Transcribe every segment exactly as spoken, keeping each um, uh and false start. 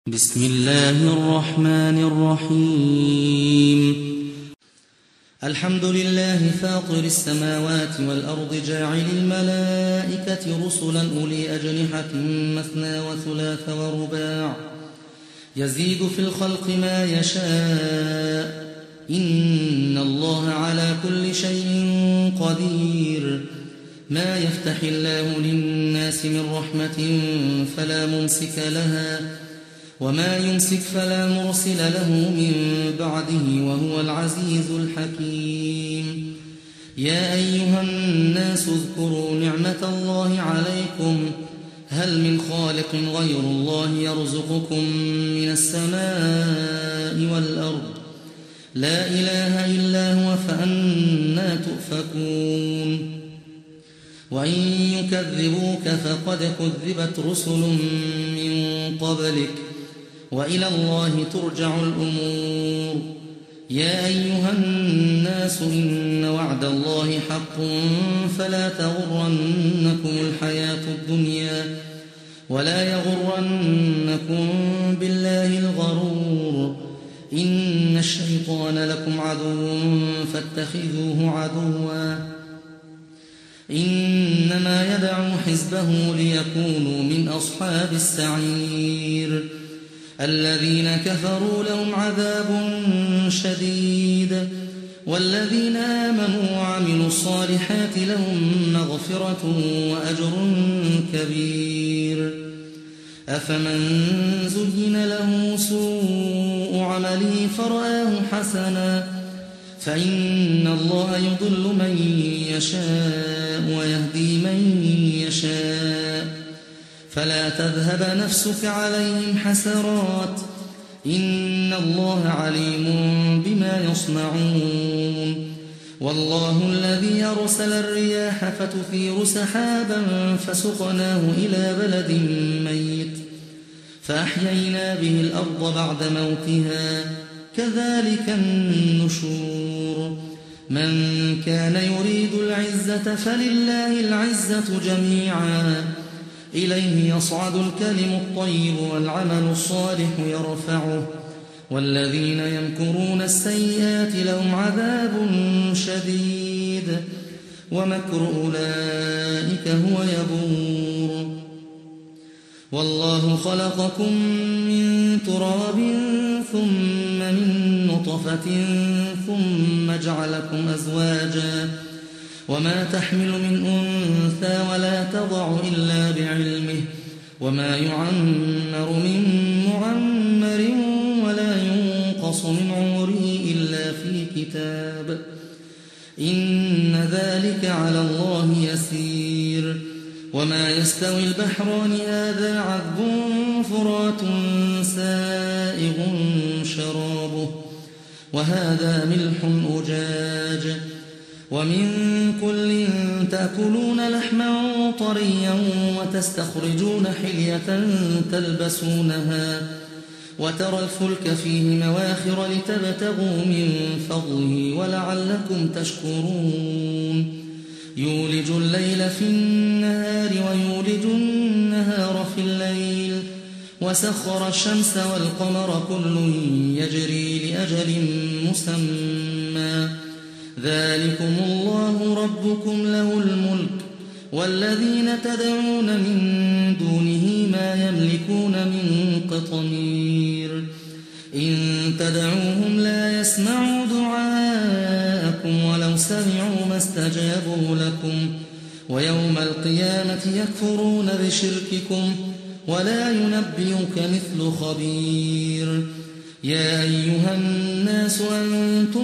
بسم الله الرحمن الرحيم الحمد لله فاطر السماوات والأرض جاعل الملائكة رسلا أولي أجنحة مثنى وثلاث ورباع يزيد في الخلق ما يشاء إن الله على كل شيء قدير ما يفتح الله للناس من رحمة فلا ممسك لها وما يمسك فلا مرسل له من بعده وهو العزيز الحكيم يا أيها الناس اذكروا نعمة الله عليكم هل من خالق غير الله يرزقكم من السماء والأرض لا إله إلا هو فأنى تؤفكون وإن يكذبوك فقد كذبت رسل من قبلك وإلى الله ترجع الأمور يا أيها الناس إن وعد الله حق فلا تغرنكم الحياة الدنيا ولا يغرنكم بالله الغرور إن الشيطان لكم عدو فاتخذوه عدوا إنما يدعو حزبه ليكونوا من أصحاب السعير الذين كفروا لهم عذاب شديد والذين آمنوا وعملوا الصالحات لهم مغفرة وأجر كبير أفمن زين له سوء عمله فرآه حسنا فإن الله يضل من يشاء ويهدي من يشاء فلا تذهب نفسك عليهم حسرات إن الله عليم بما يصنعون والله الذي أرسل الرياح فتثير سحابا فسقناه إلى بلد ميت فأحيينا به الأرض بعد موتها كذلك النشور من كان يريد العزة فلله العزة جميعا إليه يصعد الكلم الطيب والعمل الصالح يرفعه والذين يمكرون السيئات لهم عذاب شديد ومكر أولئك هو يبور والله خلقكم من تراب ثم من نطفة ثم جعلكم أزواجا وما تحمل من أنثى ولا تضع إلا بعلمه وما يعمر من معمر ولا ينقص من عمره إلا في كتاب إن ذلك على الله يسير وما يستوي البحران هذا عذب فرات سائغ شرابه وهذا ملح أجاج ومن كل تأكلون لحما طريا وتستخرجون حلية تلبسونها وترى الفلك فيه مواخر لتبتغوا من فضله ولعلكم تشكرون يولج الليل في النهار ويولج النهار في الليل وسخر الشمس والقمر كل يجري لأجل مسمى ذلكم الله ربكم له الملك والذين تدعون من دونه ما يملكون من قطمير إن تدعوهم لا يسمعوا دعاءكم ولو سمعوا ما استجابوا لكم ويوم القيامة يكفرون بشرككم ولا ينبئك مثل خبير يا أيها الناس أنتم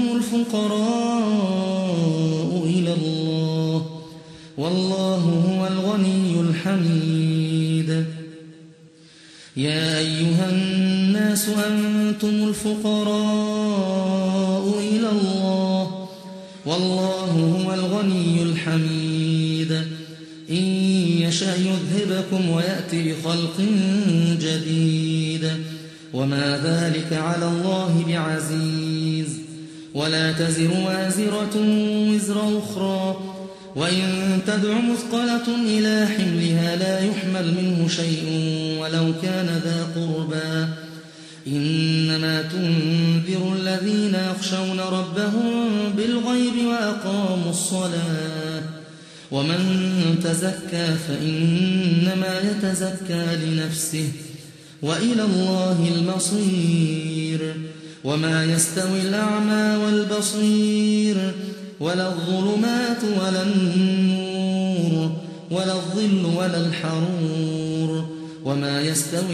الفقراء إلى الله والله هو الغني الحميد يا أيها الناس أنتم الفقراء إلى الله والله هو الغني الحميد إن يشأ يذهبكم ويأتي بخلق جديد وما ذلك على الله بعزيز ولا تزر وازرة وزر أخرى وإن تدع مثقلة إلى حملها لا يحمل منه شيء ولو كان ذا قربى إنما تنذر الذين يخشون ربهم بالغيب وأقاموا الصلاة ومن تزكى فإنما يتزكى لنفسه وإلى الله المصير وما يستوي الأعمى والبصير ولا الظلمات ولا النور ولا الظل ولا الحرور وما يستوي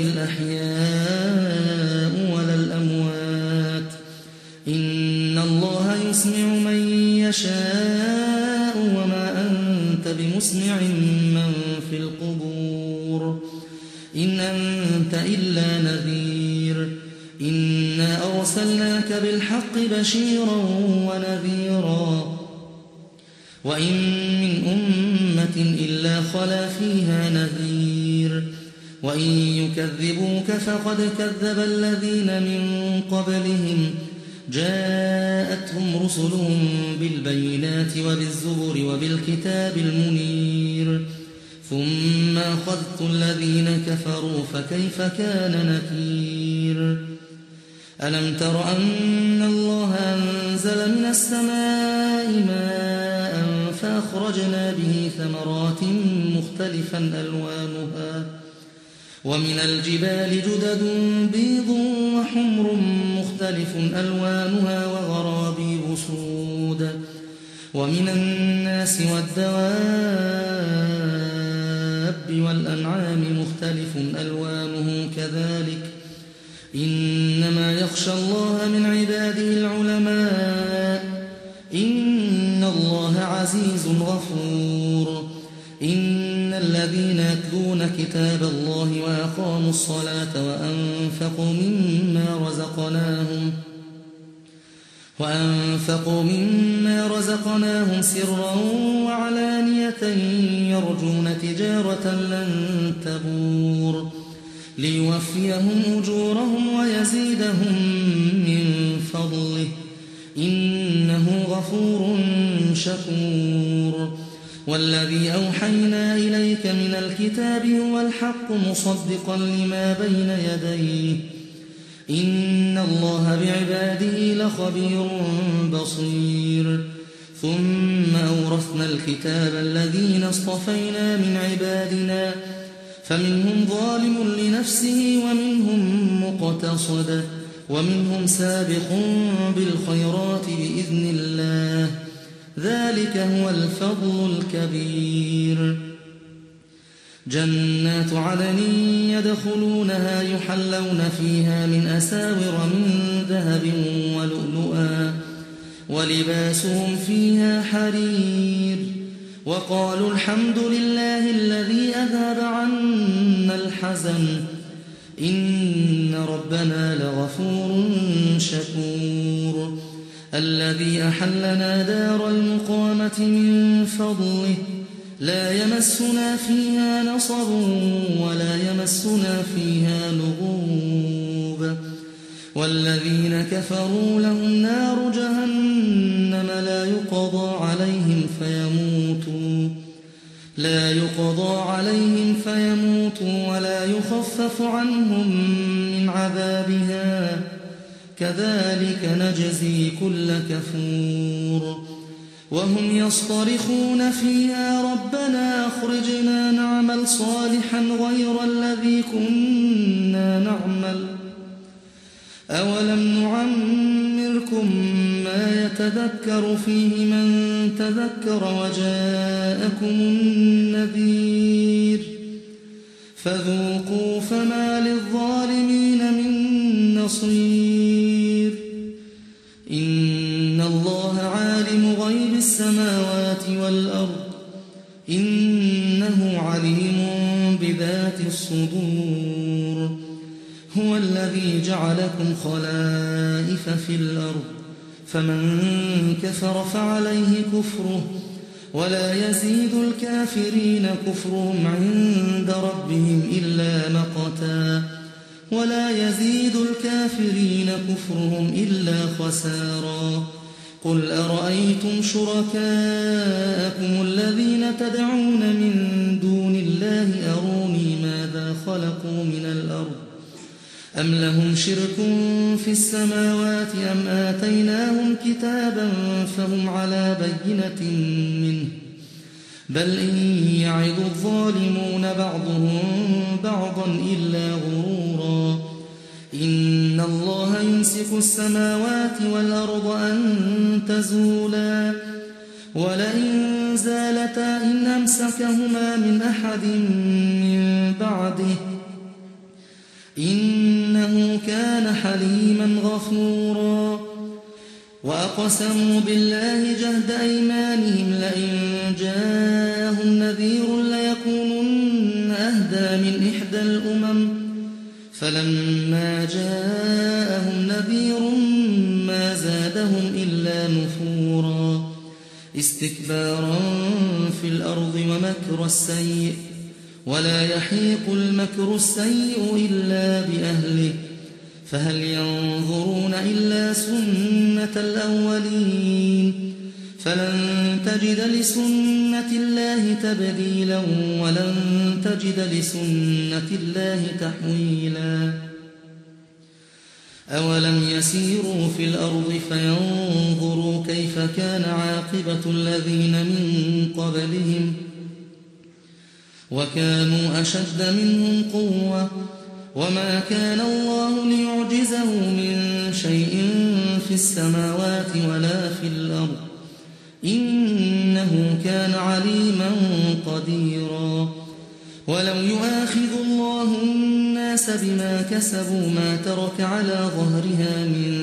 الأحياء ولا الأموات إن الله يسمع من يشاء وما أنت بمسمع من في القبور إن أنت إلا نذير إنا أرسلناك بالحق بشيرا ونذيرا وإن من أمة إلا خلا فيها نذير وإن يكذبوك فقد كذب الذين من قبلهم جاءتهم رسلهم بالبينات وبالزبر وبالكتاب المنير ثم أخذت الذين كفروا فكيف كان نكير ألم تر أن الله أنزل من السماء ماء فأخرجنا به ثمرات مختلفا ألوانها ومن الجبال جدد بيض وحمر مختلف ألوانها وغرابيب سود ومن الناس والدواب والأنعام مختلف ألوانه كذلك إنما يخشى الله من عباده العلماء إن الله عزيز غفور إن الذين يتلون كتاب الله وأقاموا الصلاة وأنفقوا مما رزقناهم وأنفقوا مما رزقناهم سرا وعلانية يرجون تجارة لن تبور ليوفيهم أجورهم ويزيدهم من فضله إنه غفور شكور والذي أوحينا إليك من الكتاب هو الحق مصدقا لما بين يديه إن الله بعباده لخبير بصير ثم أورثنا الكتاب الذين اصطفينا من عبادنا فمنهم ظالم لنفسه ومنهم مقتصد ومنهم سابق بالخيرات بإذن الله ذلك هو الفضل الكبير جنات عدن يدخلونها يحلون فيها من أساور من ذهب ولؤلؤا ولباسهم فيها حرير وقالوا الحمد لله الذي أذهب عنا الحزن إن ربنا لغفور شكور الذي أحلنا دار المقامة من فضله لا يمسنا فيها نصب ولا يمسنا فيها لغوب والذين كفروا لهم نار جهنم لا يقضى عليهم فيموتوا لا يقضى عليهم فيموتوا ولا يخفف عنهم من عذابها كذلك نجزي كل كفور وهم يصطرخون فيها ربنا أخرجنا نعمل صالحا غير الذي كنا نعمل أولم نعمركم ما يتذكر فيه من تذكر وجاءكم النذير فذوقوا فما للظالمين من نصير إن الله عالم غيب السماوات والأرض إنه عليم بذات الصدور هو الذي جعلكم خلائف في الأرض فمن كفر فعليه كفره ولا يزيد الكافرين كفرهم عند ربهم إلا مقتا ولا يزيد الكافرين كفرهم إلا خسارا قل أرأيتم شركاءكم الذين تدعون من دون الله أروني ماذا خلقوا من الأرض أم لهم شرك في السماوات أم آتيناهم كتابا فهم على بينة منه بل إن يعظ الظالمون بعضهم بعضا إلا غرورا إن الله يمسك السماوات والأرض أن تزولا ولئن زالتا إن أمسكهما من أحد من بعده إنه كان حليما غفورا وأقسموا بالله جهد أيمانهم لئن جاءهم نذير ليكونن أهدى من إحدى الأمم فلما جاءهم نذير ما زادهم إلا نفورا استكبارا في الأرض ومكر السيء ولا يحيق المكر السيء إلا بأهله فهل ينظرون إلا سنة الأولين فلن تجد لسنة الله تبديلا ولن تجد لسنة الله تحويلا أولم يسيروا في الأرض فينظروا كيف كان عاقبة الذين من قبلهم وكانوا أشد منهم قوة وما كان الله ليعجزه من شيء في السماوات ولا في الأرض إنه كان عليما قديرا ولو يؤاخذ الله الناس بما كسبوا ما ترك على ظهرها من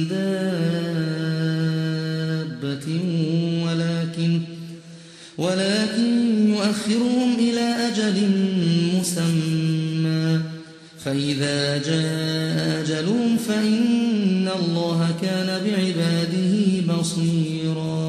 دابة ولكن ولكن يؤخرهم إلى أجل مسمى فإذا جاء أجلهم فإن الله كان بعباده بصيرا